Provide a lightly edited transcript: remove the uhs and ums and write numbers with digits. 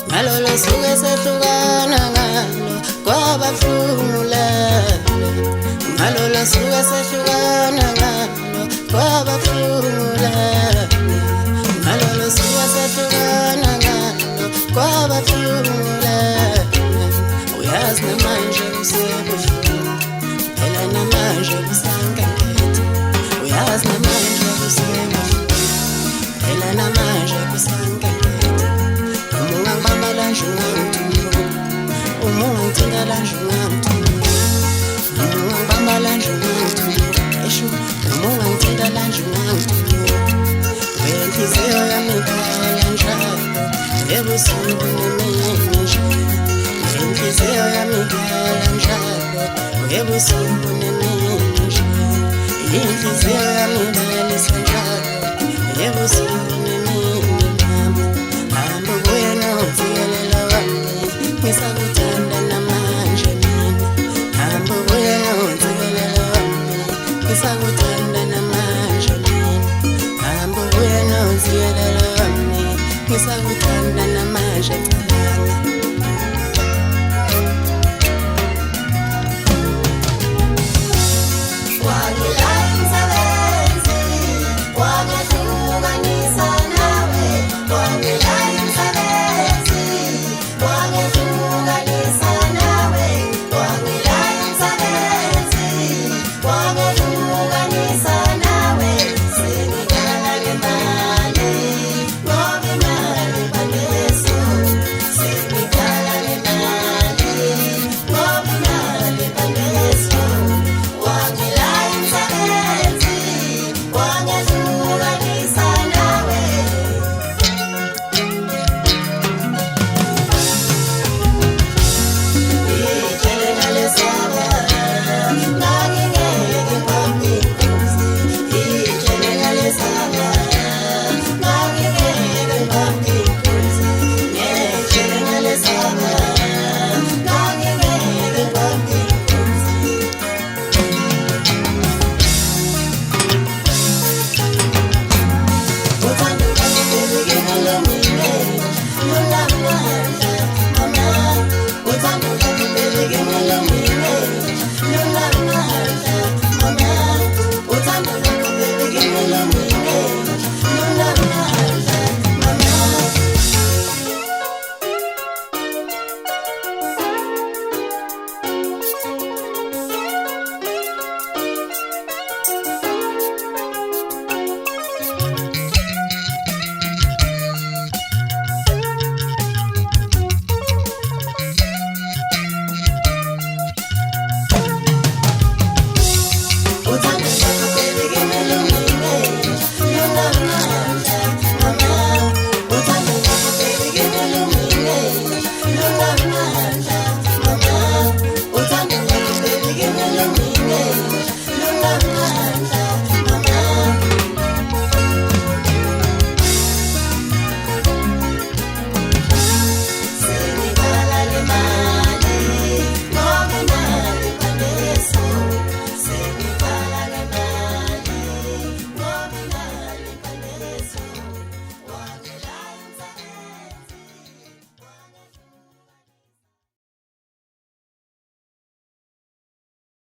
ngalolo suku esehlukana ngalo kwabahlungulele, ngalolo suku esehlukana ngalo kwabahlungulele, ngalolo suku esehlukana ngalo kwabahlungulele. Uyazi namanje kusebuhlungu, phela namanje kusankethe. Uyazi namanje kusebuhlungu, phela namanje kusankethe. Uma ungangibamba la nje ungamthumbu, uma ungangithinta la nje ungamthumbu, uma ungangibamba la nje ungamthumbu, esho uma ungangithinta la nje ungamthumbu. Inhliziyo yami ikhala njalo ebusuku nemini nje, inhliziyo yami ikhala njalo ebusuku nemini nje, inhliziyo yami ibalisa njalo ebusuku nemini mama. Hamba ubuye nomvikelela wami, ngisakuthanda namanje mina. Hamba ubuye nomvikelela wami, ngisakuthanda namanje mina. Hamba ubuye nomvikelela wami, ngisakuthanda namanje.